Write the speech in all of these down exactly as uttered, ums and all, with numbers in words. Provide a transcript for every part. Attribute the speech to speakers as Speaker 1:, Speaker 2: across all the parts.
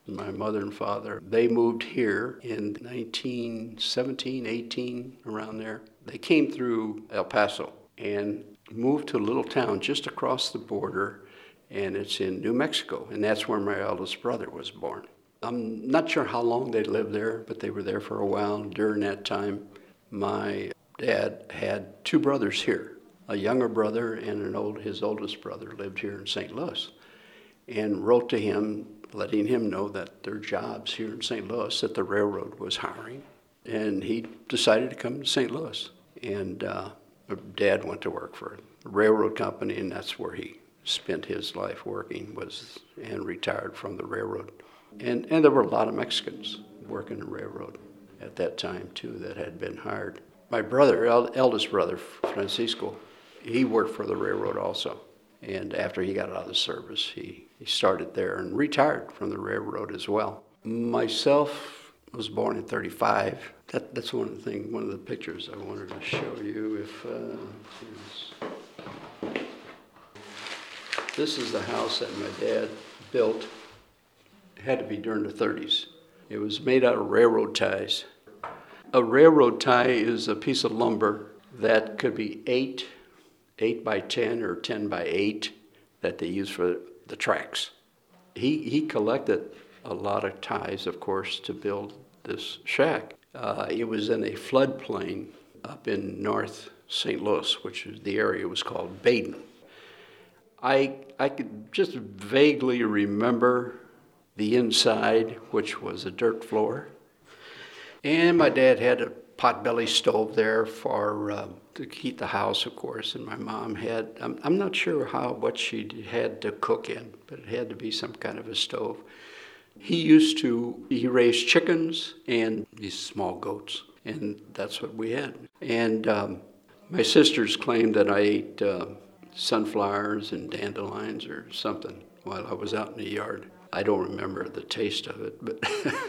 Speaker 1: My mother and father, they moved here in nineteen seventeen, eighteen, around there. They came through El Paso and moved to a little town just across the border, and it's in New Mexico, and that's where my eldest brother was born. I'm not sure how long they lived there, but they were there for a while. During that time, my dad had two brothers here. A younger brother and an old, his oldest brother lived here in Saint Louis, and wrote to him letting him know that their jobs here in Saint Louis, that the railroad was hiring. And he decided to come to Saint Louis. And uh, Dad went to work for a railroad company, and that's where he spent his life working, was and retired from the railroad. And, and there were a lot of Mexicans working the railroad at that time, too, that had been hired. My brother, el- eldest brother, Francisco, he worked for the railroad also. And after he got out of the service, he, he started there and retired from the railroad as well. Myself was born in thirty-five. That, that's one of the things, one of the pictures I wanted to show you. If uh, This is the house that my dad built. It had to be during the thirties. It was made out of railroad ties. A railroad tie is a piece of lumber that could be eight eight by ten or ten by eight that they use for the tracks. He he collected a lot of ties, of course, to build this shack. Uh, it was in a floodplain up in North Saint Louis, which is the area was called Baden. I I could just vaguely remember the inside, which was a dirt floor. And my dad had a potbelly stove there for uh, to heat the house, of course, and my mom had, I'm, I'm not sure how, what she had to cook in, but it had to be some kind of a stove. He used to, he raised chickens and these small goats, and that's what we had. And um, my sisters claimed that I ate uh, sunflowers and dandelions or something while I was out in the yard. I don't remember the taste of it, but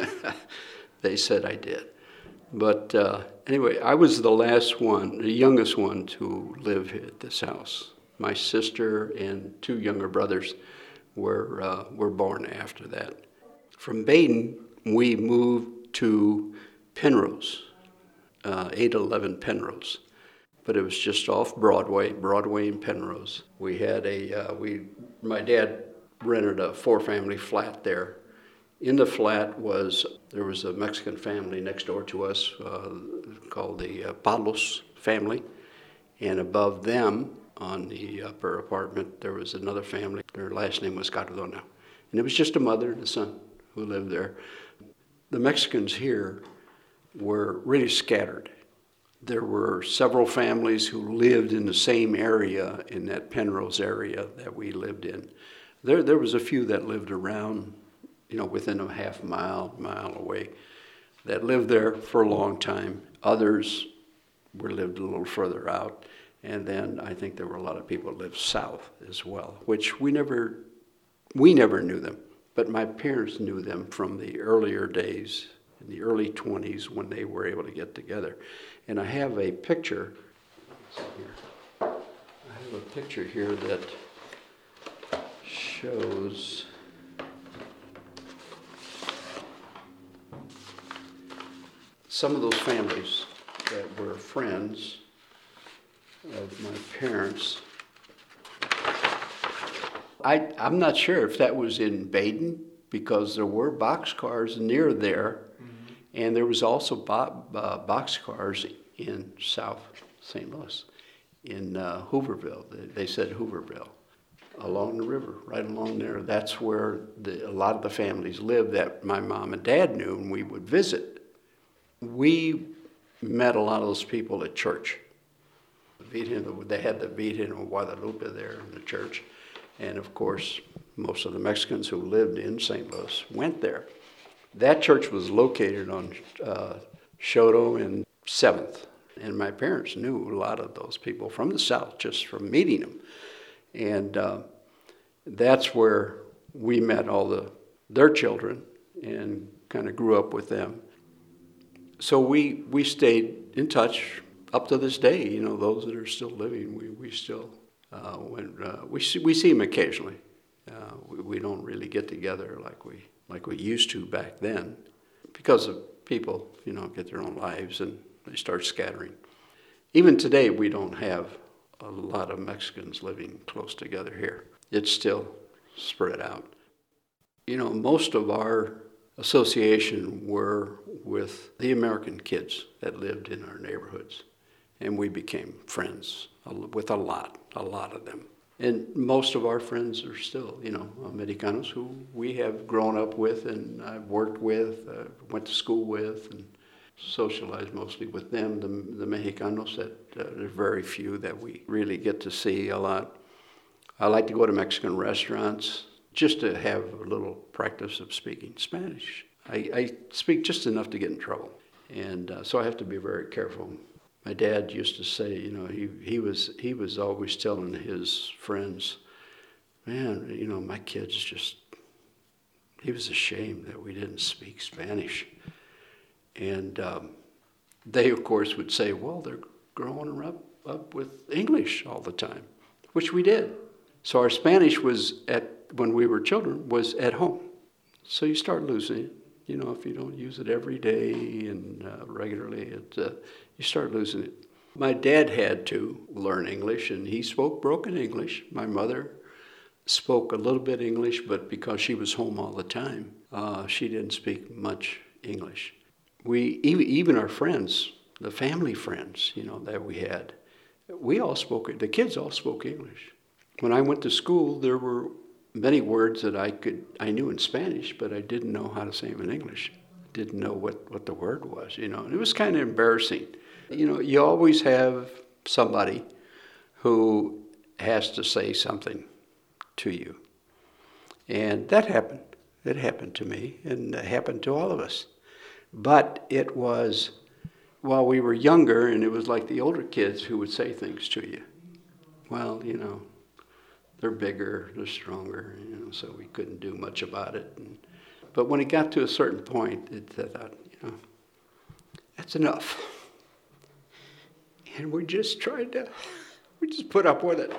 Speaker 1: they said I did. But uh, anyway, I was the last one, the youngest one to live at this house. My sister and two younger brothers were uh, were born after that. From Baden, we moved to Penrose, uh, eight eleven Penrose. But it was just off Broadway, Broadway and Penrose. We had a, uh, we, my dad rented a four-family flat there. In the flat was, there was a Mexican family next door to us uh, called the uh, Palos family. And above them, on the upper apartment, there was another family. Their last name was Cardona. And it was just a mother and a son who lived there. The Mexicans here were really scattered. There were several families who lived in the same area, in that Penrose area that we lived in. There, there was a few that lived around, you know, within a half mile, mile away, that lived there for a long time. Others were lived a little further out. And then I think there were a lot of people that lived south as well, which we never, we never knew them. But my parents knew them from the earlier days, in the early twenties, when they were able to get together. And I have a picture, here. I have a picture here that shows some of those families that were friends of my parents. I, I'm not sure if that was in Baden, because there were boxcars near there, mm-hmm. and there was also bo- uh, boxcars in South Saint Louis, in uh, Hooverville. They, they said Hooverville, along the river, right along there. That's where the, a lot of the families lived that my mom and dad knew, and we would visit. We met a lot of those people at church. They had the Virgen of Guadalupe there in the church. And of course, most of the Mexicans who lived in Saint Louis went there. That church was located on uh, Choteau and seventh. And my parents knew a lot of those people from the South just from meeting them. And uh, that's where we met all the their children and kind of grew up with them. So we we stayed in touch up to this day. You know, those that are still living, we, we still, uh, when, uh, we, see, we see them occasionally. Uh, we, we don't really get together like we like we used to back then, because of people, you know, get their own lives and they start scattering. Even today, we don't have a lot of Mexicans living close together here. It's still spread out. You know, most of our association were with the American kids that lived in our neighborhoods. And we became friends with a lot, a lot of them. And most of our friends are still, you know, Americanos who we have grown up with and I've worked with, uh, went to school with, and socialized mostly with them. The, the Mexicanos, that uh, there's very few that we really get to see a lot. I like to go to Mexican restaurants just to have a little practice of speaking Spanish. I, I speak just enough to get in trouble, and uh, so I have to be very careful. My dad used to say, you know, he, he was he was always telling his friends, man, you know, my kids just, he was ashamed that we didn't speak Spanish. And um, they, of course, would say, well, they're growing up, up with English all the time, which we did. So our Spanish was, at when we were children, was at home. So you start losing it. You know, if you don't use it every day and uh, regularly, it, uh, you start losing it. My dad had to learn English, and he spoke broken English. My mother spoke a little bit English, but because she was home all the time, uh, she didn't speak much English. We, even our friends, the family friends, you know, that we had, we all spoke, the kids all spoke English. When I went to school, there were many words that I could, I knew in Spanish, but I didn't know how to say them in English. Didn't know what, what the word was, you know, and it was kind of embarrassing. You know, you always have somebody who has to say something to you. And that happened. It happened to me, and it happened to all of us. But it was while we were younger, and it was like the older kids who would say things to you. Well, you know, they're bigger, they're stronger, you know, so we couldn't do much about it. And, but when it got to a certain point, it, I thought, you know, that's enough. And we just tried to, we just put up with it.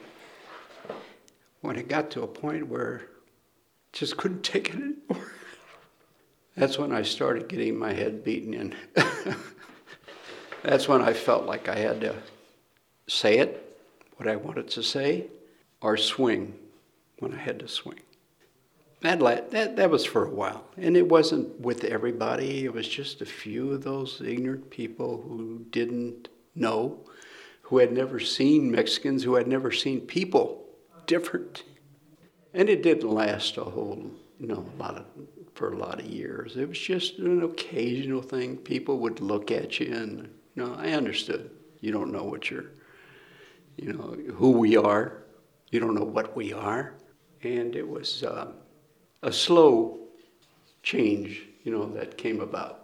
Speaker 1: When it got to a point where just couldn't take it anymore, that's when I started getting my head beaten in. That's when I felt like I had to say it, what I wanted to say, or swing when I had to swing. That, that, that was for a while. And it wasn't with everybody. It was just a few of those ignorant people who didn't know, who had never seen Mexicans, who had never seen people different. And it didn't last a whole, you know, a lot of, for a lot of years. It was just an occasional thing. People would look at you and, you know, I understood. You don't know what you're, you know, who we are. You don't know what we are. And it was uh, a slow change, you know, that came about.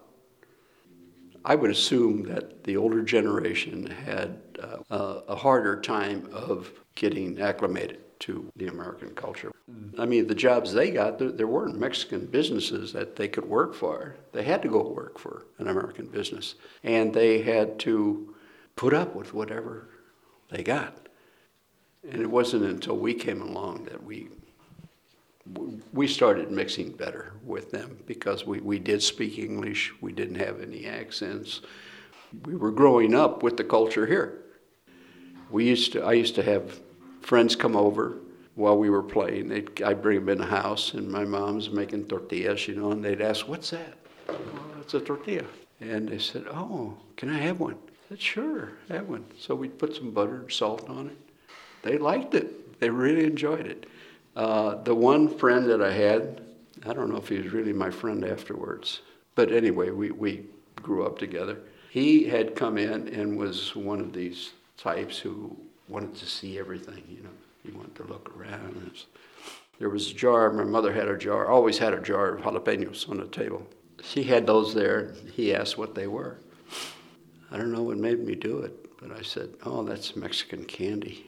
Speaker 1: I would assume that the older generation had uh, a harder time of getting acclimated to the American culture. I mean, the jobs they got, there, there weren't Mexican businesses that they could work for. They had to go work for an American business. And they had to put up with whatever they got. And it wasn't until we came along that we we started mixing better with them, because we, we did speak English. We didn't have any accents. We were growing up with the culture here. We used to I used to have friends come over while we were playing. They'd, I'd bring them in the house, and my mom's making tortillas, you know, and they'd ask, "What's that?" "Oh, it's a tortilla." And they said, "Oh, can I have one?" I said, "Sure, have one." So we'd put some butter and salt on it. They liked it. They really enjoyed it. Uh, the one friend that I had, I don't know if he was really my friend afterwards, but anyway, we, we grew up together. He had come in and was one of these types who wanted to see everything, you know. He wanted to look around. There was a jar, my mother had a jar, always had a jar of jalapenos on the table. She had those there. He asked what they were. I don't know what made me do it, but I said, "Oh, that's Mexican candy."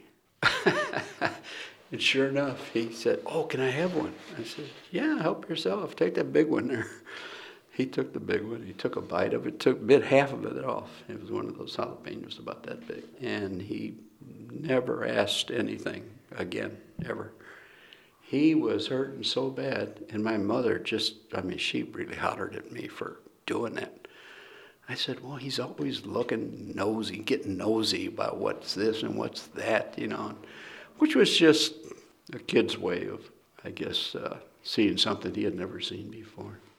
Speaker 1: And sure enough, he said, "Oh, can I have one?" I said, "Yeah, help yourself. Take that big one there." He took the big one. He took a bite of it, took bit half of it off. It was one of those jalapenos about that big. And he never asked anything again, ever. he was hurting so bad. And my mother just, I mean, she really hollered at me for doing that. I said, well, he's always looking nosy, getting nosy about what's this and what's that, you know, which was just a kid's way of, I guess, uh, seeing something he had never seen before.